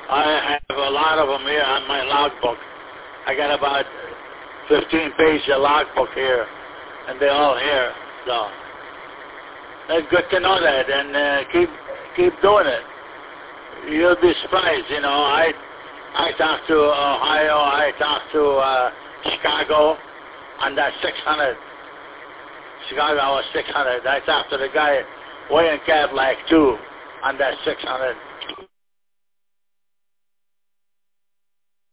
I have a lot of them here on my logbook. I got about 15 pages of logbook here, and they're all here. So that's good to know that, and keep doing it. You'll be surprised. You know, I talked to Ohio, I talked to Chicago on that 600. Chicago was 600. I talked to the guy way in Cadillac too on that 600.